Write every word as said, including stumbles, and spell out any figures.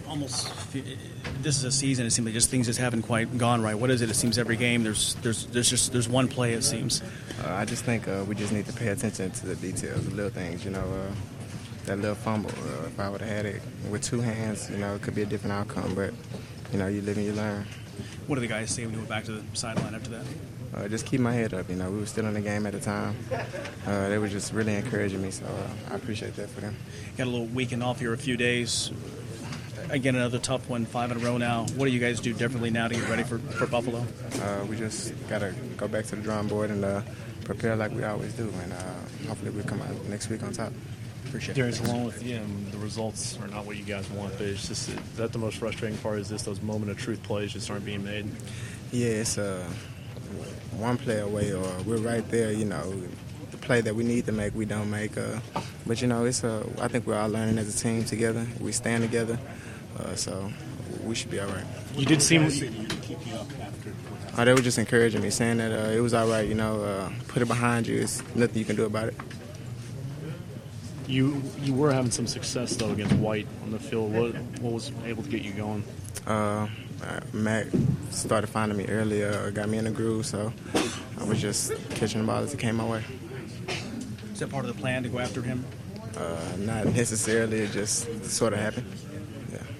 almost this is a season. It seems like just things just haven't quite gone right. What is it? It seems every game there's there's there's just there's one play. It seems. Uh, I just think uh, we just need to pay attention to the details, the little things. You know, uh, that little fumble. Uh, if I would have had it with two hands, you know, it could be a different outcome. But you know, you live and you learn. What do the guys say when you went back to the sideline after that? Uh, just keep my head up. You know, we were still in the game at the time. Uh, they were just really encouraging me, so uh, I appreciate that for them. Got a little weekend off here, a few days. Again, another tough one, five in a row now. What do you guys do differently now to get ready for, for Buffalo? Uh, we just got to go back to the drawing board and uh, prepare like we always do, and uh, hopefully we'll come out next week on top. Appreciate it. Darius, along with you, um, the results are not what you guys want, but it's just is that the most frustrating part is this, those moment of truth plays just aren't being made? Yeah, it's uh, one play away, or we're right there, you know. The play that we need to make, we don't make. Uh, but, you know, it's uh, I think we're all learning as a team together. We stand together. Uh, so we should be all right. You did seem. Oh, they were just encouraging me, saying that uh, it was all right. You know, uh, put it behind you. It's nothing you can do about it. You you were having some success though against White on the field. What what was able to get you going? Uh, Mac started finding me earlier, got me in the groove. So I was just catching the ball as it came my way. Is that part of the plan to go after him? Uh, not necessarily. It just sort of happened.